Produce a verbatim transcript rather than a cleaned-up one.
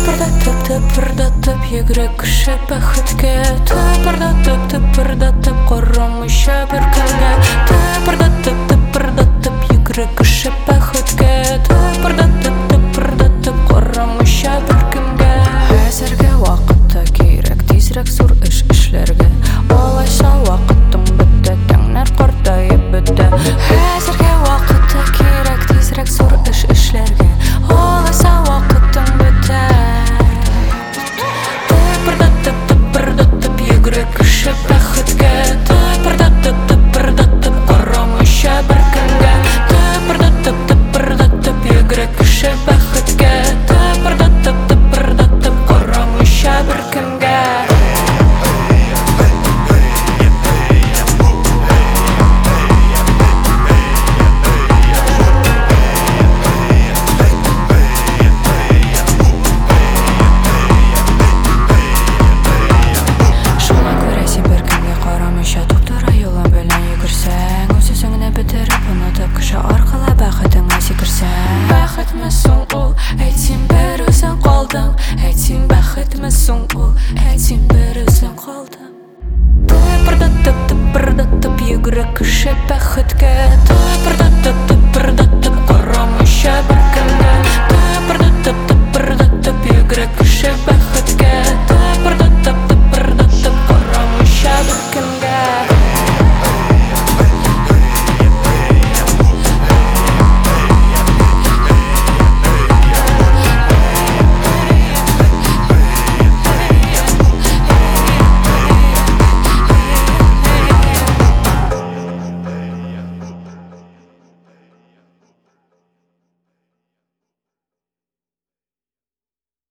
Тыпырдатып, тыпырдатып йөгрек кеше бәхеткә. Тыпырдатып, тыпырдатып карамыйча бер кемгә. Тыпырдатып, тыпырдатып йөгрек кеше бәхеткә. Тыпырдатып, тыпырдатып карамыйча бер кемгә. Хәзерге вакытта кирәк тизрәк зур эш эшләргә. Алайса вакытың бетә, тәңнәр картаеп бетә. Хәзерге вакытта кирәк тизрәк зур эш эшләргә. Алайса вакытың бетә. Тыпырдатып, тыпырдатып йөгрек кеше бәхеткә. Тыпырдатып, тыпырдатып карамыйча бер кемгә. Тыпырдатып, тыпырдатып йөгрек кеше бәхеткә. Тыпырдатып, тыпырдатып карамыйча бер кемгә. Шуңа күрә син бер кемгә карамыйча туп-туры юлың белән йөгерсәң, үз үзеңне бетереп онытып кеше аркылы бәхетеңә сикерсәң. Бәхетме соң ул? Әйт син бер үзең калдың. Әйт син бәхетме соң ул? Әйт син бер үзең калдың. Тыпырдатып, тыпырдатып йөгрек кеше бәхеткә. Тыпырдатып,